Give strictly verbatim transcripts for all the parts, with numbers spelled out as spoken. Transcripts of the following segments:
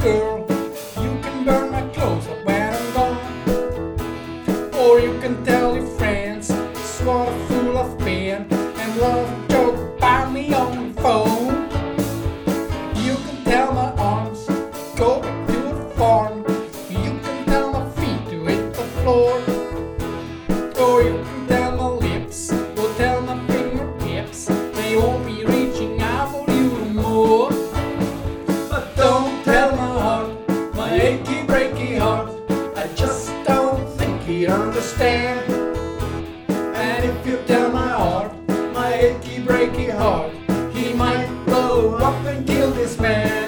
girl. You can burn my clothes up when I'm gone. Or you can tell your friends it's what a fool I've been, and love a joke about me on the phone. You can tell my arms go back to the farm. You can tell my feet to hit the floor. Or you can tell my lips, or tell my fingertips they won't be reaching out for you no more. But don't tell my heart, my achy breaky heart, I just don't think he'd understand. And if you tell my heart, my achy breaky heart, he might blow up and kill this man.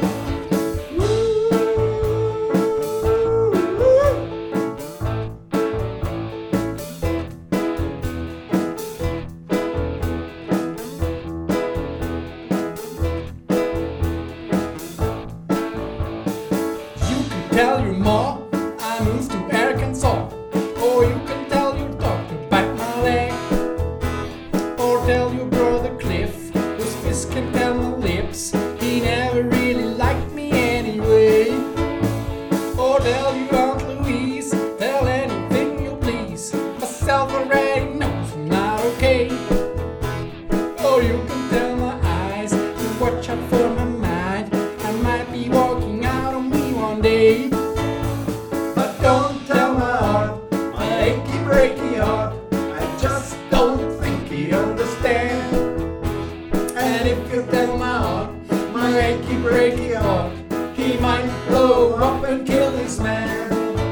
Tell your ma I moved to Arkansas. Or you can tell your doctor bite my leg. Or tell your brother Cliff whose fist can tell my lips he never really liked me anyway. Or tell your Aunt Louise, tell anything you please, myself already knows I'm not okay. Or you can tell my eyes to watch out for my mind, I might be walking out on me one day. But don't tell my heart, my achy breaky heart, I just don't think he'd understand. And if you tell my heart, my achy breaky heart, he might blow up and kill this man.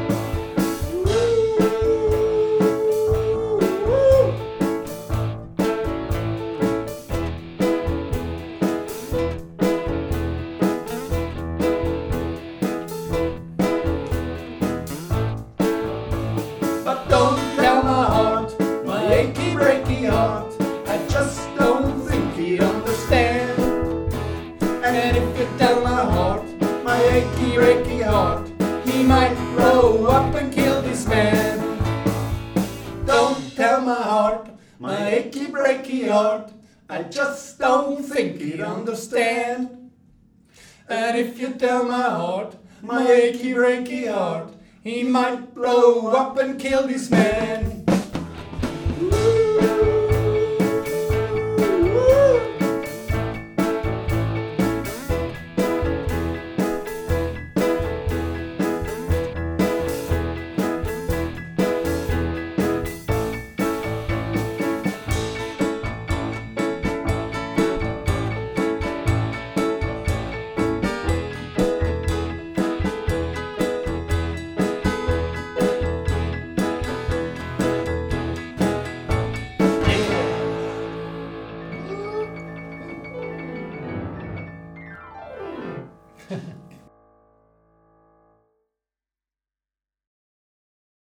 But don't tell my heart, my achy breaky heart, I just don't think he'd understand. And if you tell my heart, my achy breaky heart, he might blow up and kill this man. Don't tell my heart, my achy breaky heart, I just don't think he'd understand. And if you tell my heart, my achy breaky heart, he might blow up and kill this man. Ha ha.